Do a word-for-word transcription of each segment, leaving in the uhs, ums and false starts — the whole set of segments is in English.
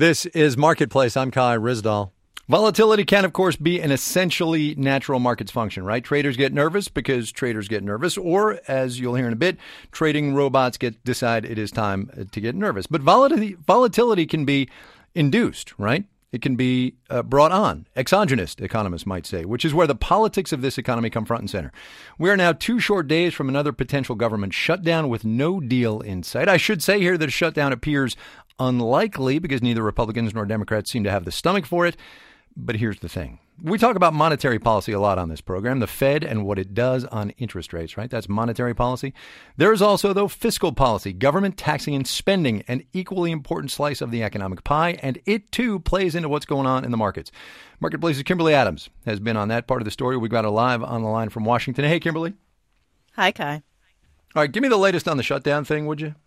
This is Marketplace. I'm Kai Ryssdal. Volatility can, of course, be an essentially natural markets function, right? Traders get nervous because traders get nervous, or, as you'll hear in a bit, trading robots get decide it is time to get nervous. But volatility, volatility can be induced, right? It can be uh, brought on, exogenous, economists might say, which is where the politics of this economy come front and center. We are now two short days from another potential government shutdown with no deal in sight. I should say here that a shutdown appears unlikely because neither Republicans nor Democrats seem to have the stomach for it. But here's the thing. We talk about monetary policy a lot on this program, the Fed and what it does on interest rates, right? That's monetary policy. There is also, though, fiscal policy, government taxing and spending, an equally important slice of the economic pie, and it, too, plays into what's going on in the markets. Marketplace's Kimberly Adams has been on that part of the story. We've got her live on the line from Washington. Hey, Kimberly. Hi, Kai. All right, give me the latest on the shutdown thing, would you?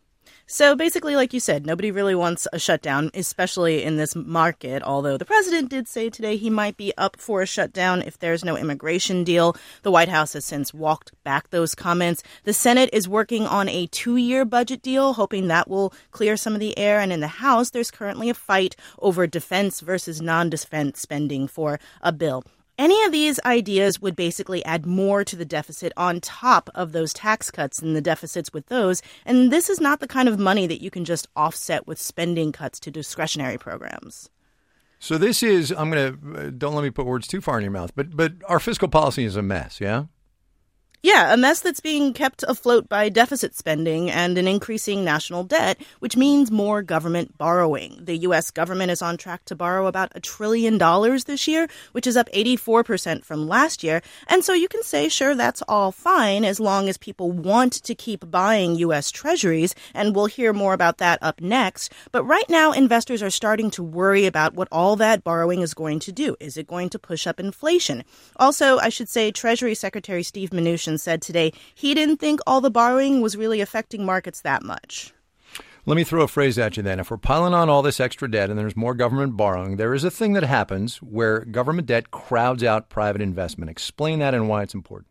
So basically, like you said, nobody really wants a shutdown, especially in this market, although the president did say today he might be up for a shutdown if there's no immigration deal. The White House has since walked back those comments. The Senate is working on a two-year budget deal, hoping that will clear some of the air. And in the House, there's currently a fight over defense versus non-defense spending for a bill. Any of these ideas would basically add more to the deficit on top of those tax cuts and the deficits with those. And this is not the kind of money that you can just offset with spending cuts to discretionary programs. So this is, I'm going to, don't let me put words too far in your mouth, but but our fiscal policy is a mess, yeah? Yeah, a mess that's being kept afloat by deficit spending and an increasing national debt, which means more government borrowing. The U S government is on track to borrow about a trillion dollars this year, which is up eighty-four percent from last year. And so you can say, sure, that's all fine as long as people want to keep buying U S treasuries. And we'll hear more about that up next. But right now, investors are starting to worry about what all that borrowing is going to do. Is it going to push up inflation? Also, I should say, Treasury Secretary Steve Mnuchin said today he didn't think all the borrowing was really affecting markets that much. Let me throw a phrase at you then. If we're piling on all this extra debt and there's more government borrowing, there is a thing that happens where government debt crowds out private investment. Explain that and why it's important.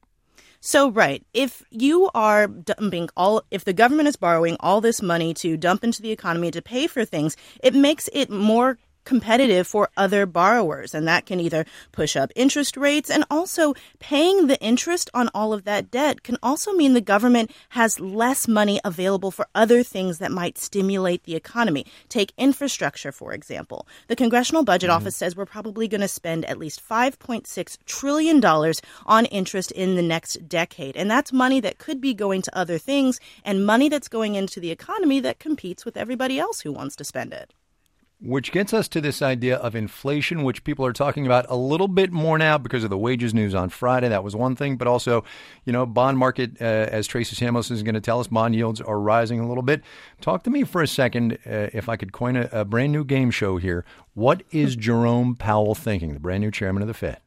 So, right, if you are dumping all, if the government is borrowing all this money to dump into the economy to pay for things, it makes it more competitive for other borrowers, and that can either push up interest rates, and also paying the interest on all of that debt can also mean the government has less money available for other things that might stimulate the economy. Take infrastructure, for example. The Congressional Budget mm-hmm. Office says we're probably going to spend at least five point six trillion dollars on interest in the next decade, and that's money that could be going to other things and money that's going into the economy that competes with everybody else who wants to spend it. Which gets us to this idea of inflation, which people are talking about a little bit more now because of the wages news on Friday. That was one thing. But also, you know, bond market, uh, as Tracy Samuelson is going to tell us, bond yields are rising a little bit. Talk to me for a second, uh, if I could coin a, a brand new game show here. What is Jerome Powell thinking, the brand new chairman of the Fed?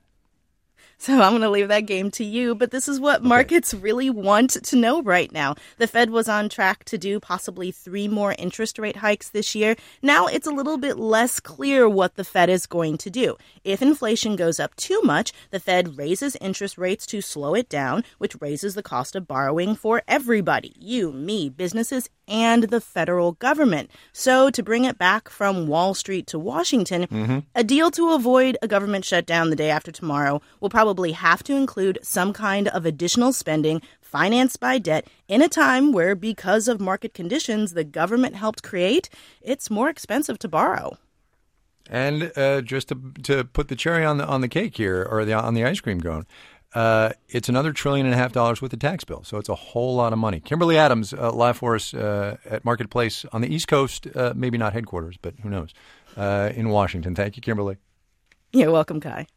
So I'm going to leave that game to you, but this is what okay. markets really want to know right now. The Fed was on track to do possibly three more interest rate hikes this year. Now it's a little bit less clear what the Fed is going to do. If inflation goes up too much, the Fed raises interest rates to slow it down, which raises the cost of borrowing for everybody, you, me, businesses, and the federal government. So to bring it back from Wall Street to Washington, mm-hmm. a deal to avoid a government shutdown the day after tomorrow will probably have to include some kind of additional spending financed by debt in a time where, because of market conditions the government helped create, it's more expensive to borrow. And uh, just to, to put the cherry on the on the cake here, or the on the ice cream cone, Uh, it's another trillion and a half dollars with the tax bill. So it's a whole lot of money. Kimberly Adams, uh, live for us uh, at Marketplace on the East Coast, uh, maybe not headquarters, but who knows, uh, in Washington. Thank you, Kimberly. You're welcome, Kai.